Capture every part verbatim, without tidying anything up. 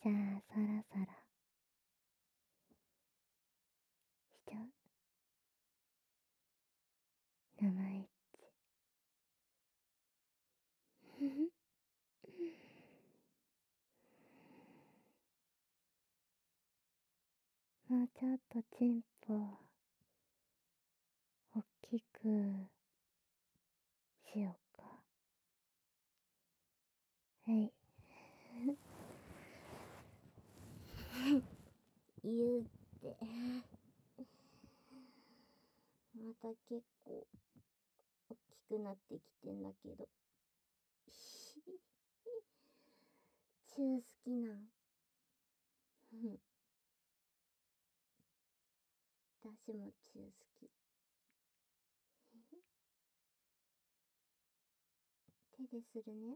じゃあそろそろしちゃう？名前っち。もうちょっとチンポおっきくしようか。はい。言うってまた結構大きくなってきてんだけど。チュー好きなん？私もチュー好き。手でするね。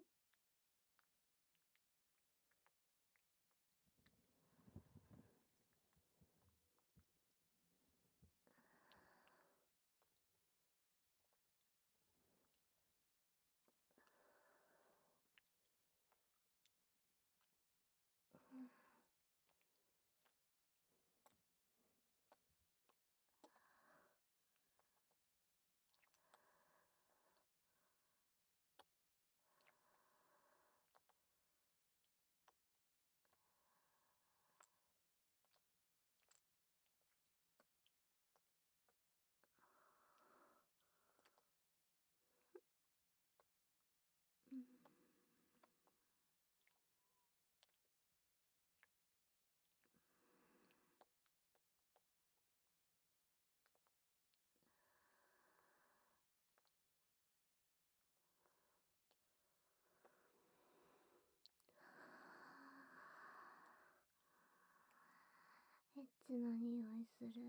エッチな匂いする。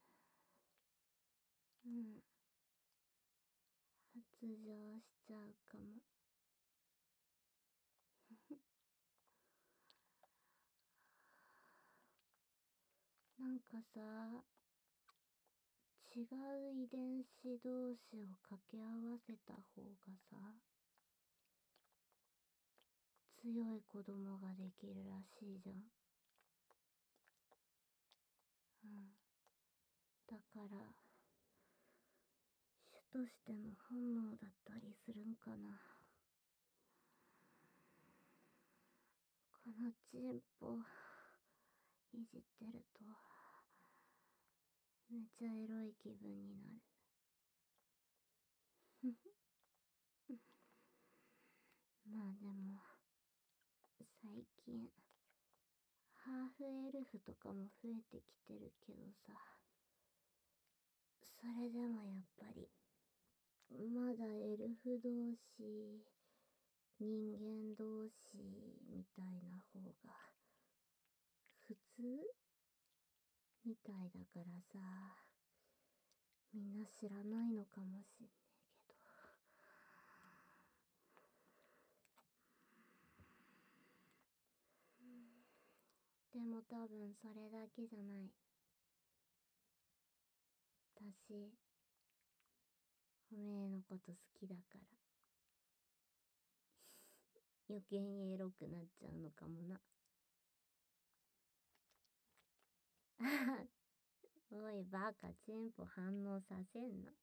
うん。発情しちゃうかも。なんかさ、違う遺伝子同士を掛け合わせた方がさ、強い子供ができるらしいじゃん。うん。だから、種としての本能だったりするんかな。このチンポいじってるとめちゃエロい気分になる。まあでも最近ハーフエルフとかも増えてきてるけどさ、それでもやっぱりまだエルフ同士、人間同士みたいな方が普通みたいだからさ、みんな知らないのかもしんねえけど。でも多分それだけじゃない。私、おめえのこと好きだから余計にエロくなっちゃうのかもな。おいバカ、チンポ反応させんな。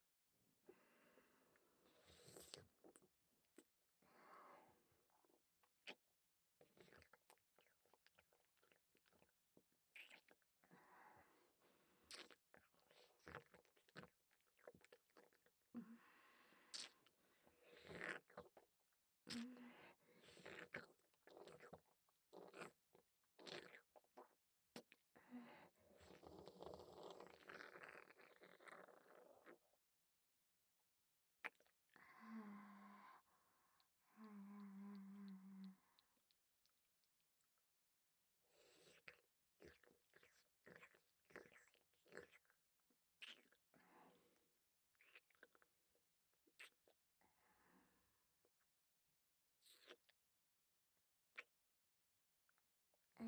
はい、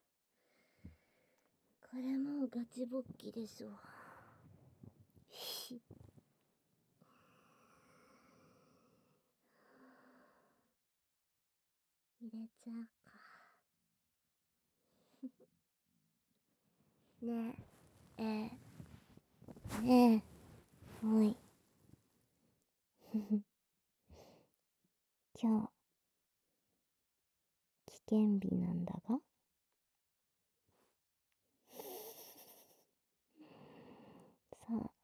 これもうガチ勃起でしょ。入れちゃうか。 ねえ、えー、ねえ、おい。今日、危険日なんだが。さあ、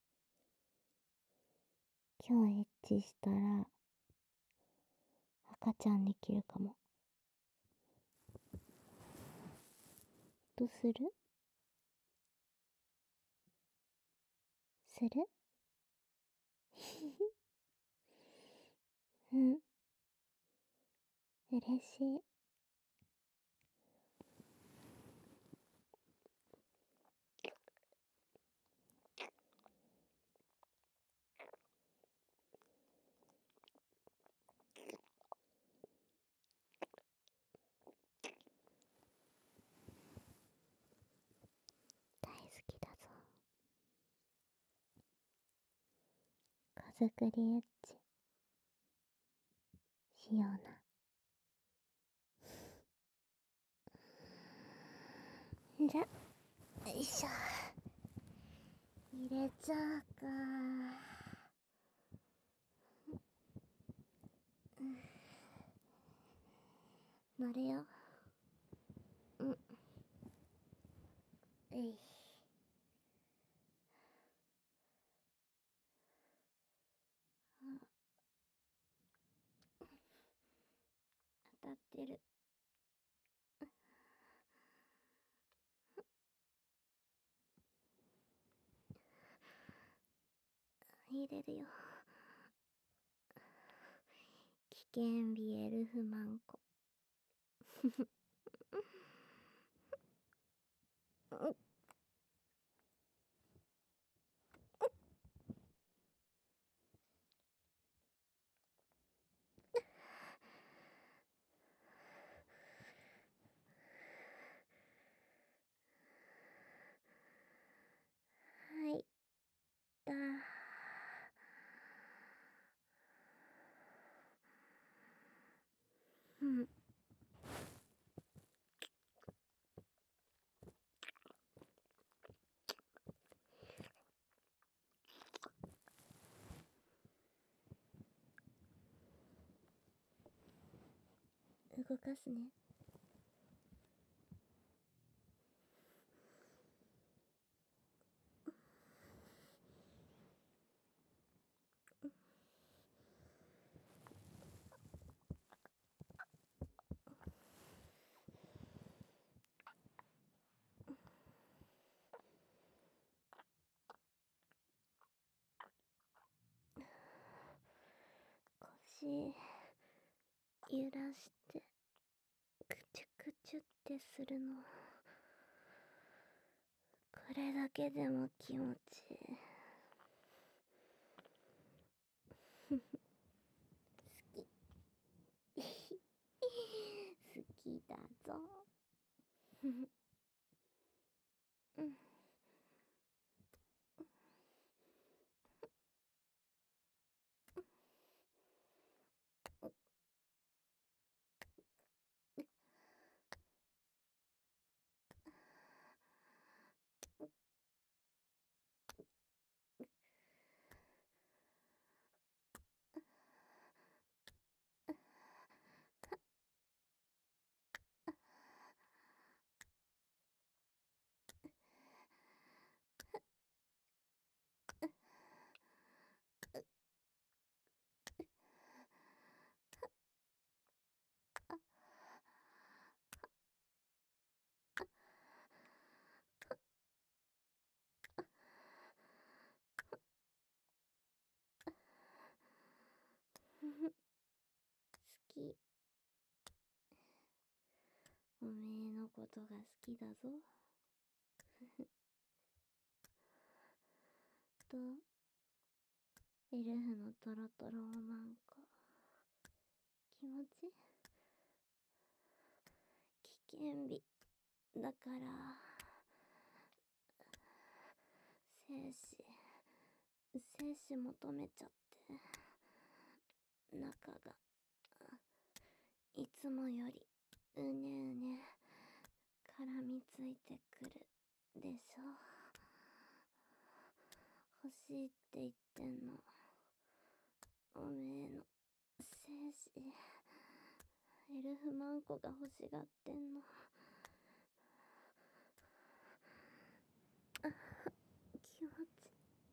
今日エッチしたら、赤ちゃんできるかも。どうする？する？うん。嬉しい。大好きだぞ。手作りエッチしような。じゃ、よいしょ。入れちゃうか。乗るよ。うん。えい。当たってる。入れるよ。危険日エルフマンコ。はい。だ。うん。動かすね。腰揺らしてクチュクチュってするの、これだけでも気持ちいい。好き好きだぞ。うん。好き。おめえのことが好きだぞ。と、エルフのトロトロおまんこ。気持ち危険日だから、精子、精子求めちゃって、中が、いつもより、うねうね、絡みついてくる。ででしょ。欲しいって言ってんの。おめえの精子。エルフマンコが欲しがってんの。あ、気持ち。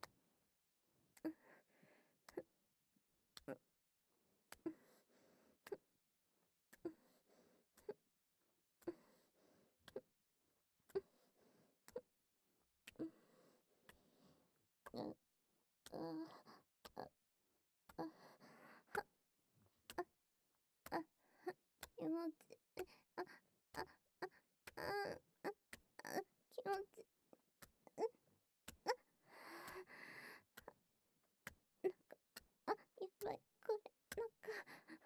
あ、あ、あ、あ、あ、あ、気持ち。あ、あ、あ、あ、あ、あ、気持ち。あ、やばい、これ、なんか、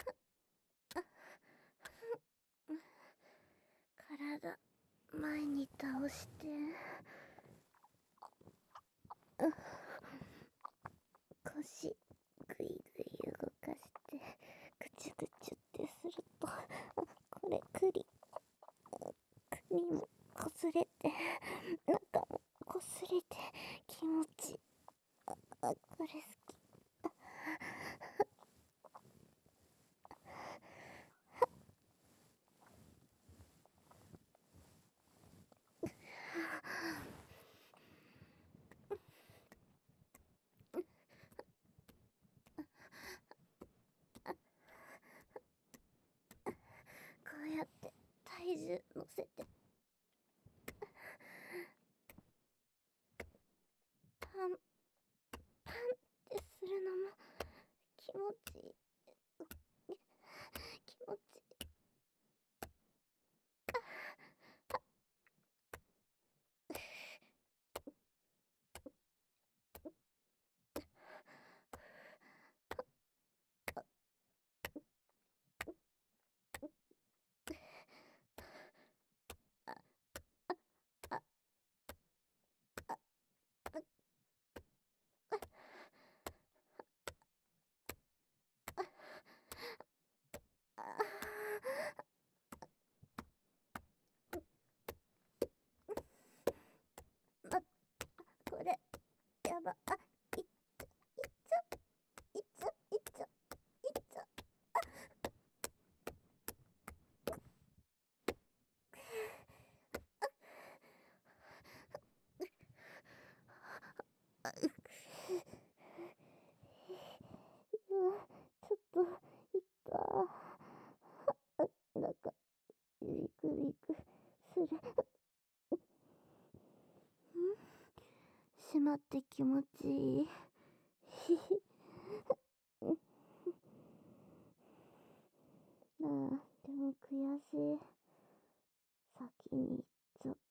体、前に倒して、腰、ぐいぐい動かして、ぐちゅぐちゅってすると、あ、これ、栗、栗もこすれて、中もこすれて、気持ちいい。あ、これ好き。こうやって体重乗せて、パン、パンってするのも気持ちいい。気持ちいい。あ、あ、これ、やば、あ、いっちゃ、いっちゃ、いっちゃ、いっちゃ、いっちゃ。うわ、ちょっと、いった。あ、なんか、ビクビクする。しまって気持ちいい。ひひ。なあ、でも悔しい。先に行っちゃった。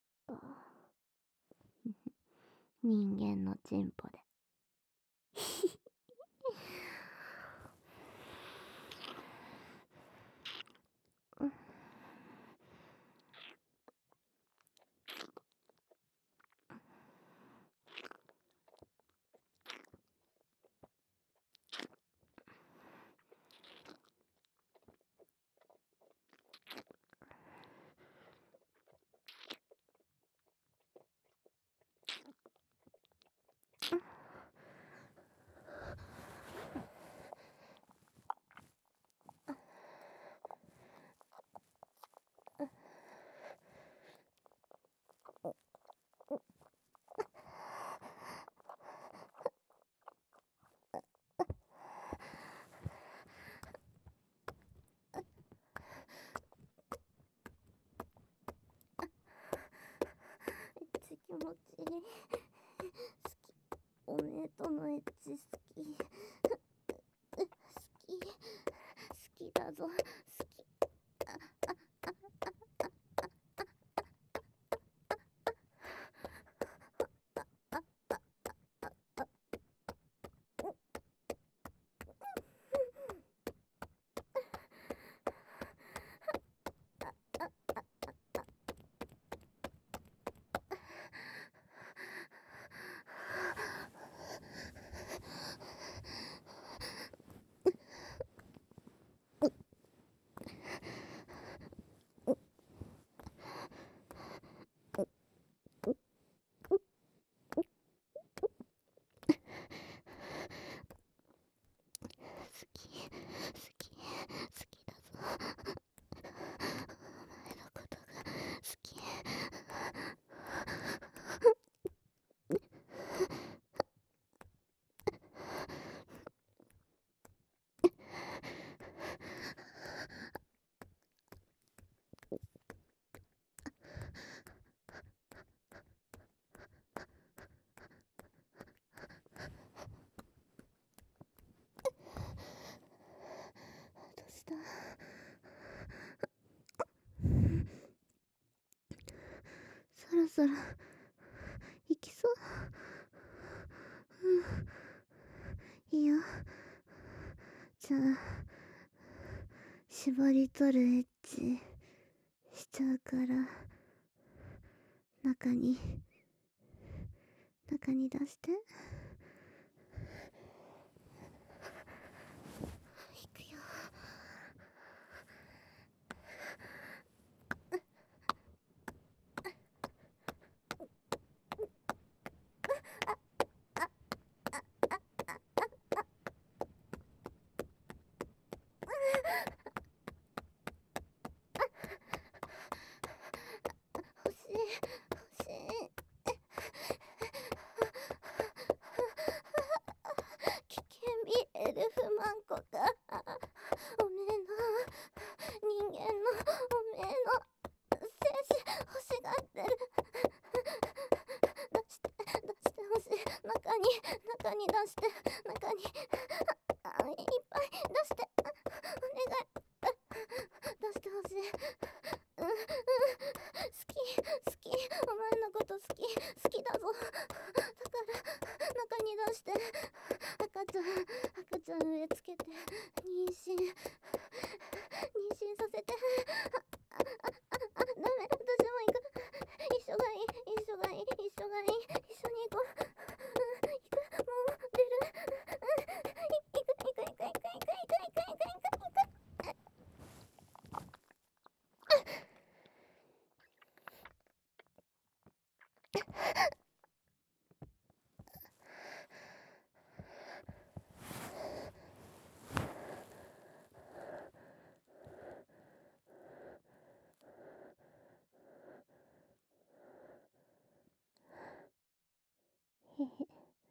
人間のチンポで。エッチ気持ちいい。好き。おめえとのエッチ好き。好き。好きだぞ。好き。 ったらいきそう。うん、いいよ。じゃあ絞り取るエッチしちゃうから、中に中に出して。いくよ。欲しい欲しい。危険ビエルフマンコか。おめえの人間のおめえの精子欲しがってる。出して出してほしい。中に中に出して、中にあいっぱい出して、お願い、出してほしい。うんうん、好き好き、お前のこと好き好きだぞ。だから中に出して、赤ちゃん赤ちゃん植え付けて妊娠妊娠させて。ああああ、ダメ、私も行く。一緒がいい一緒がいい一緒がいい、一緒に行こう。うん、行く、もう出る。うん、行く行く行く行く行く行く行く行く行く行く。へへ。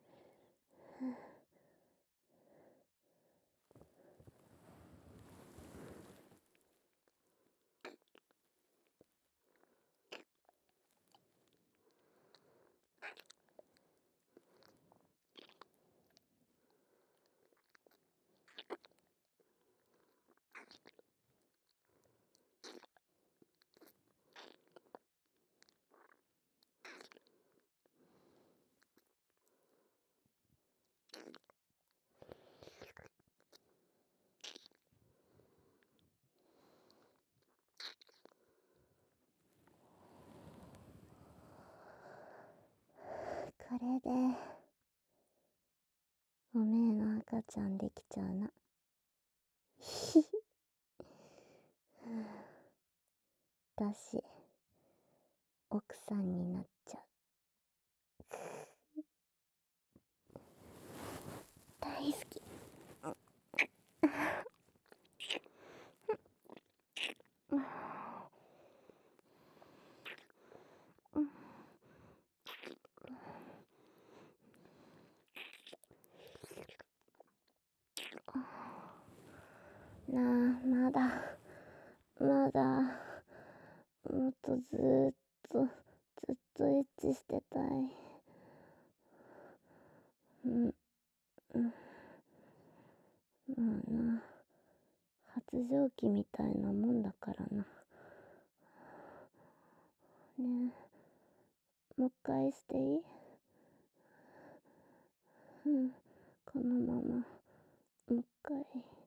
これでおめえの赤ちゃんできちゃうな。ひひ。だし奥さんになっちゃう。大好き。なあ、まだまだもっとずーっとずっとエッチしてたい。うんうん、まあな、発情期みたいなもんだからな。ねえ、もう一回していい？うん、このままもう一回。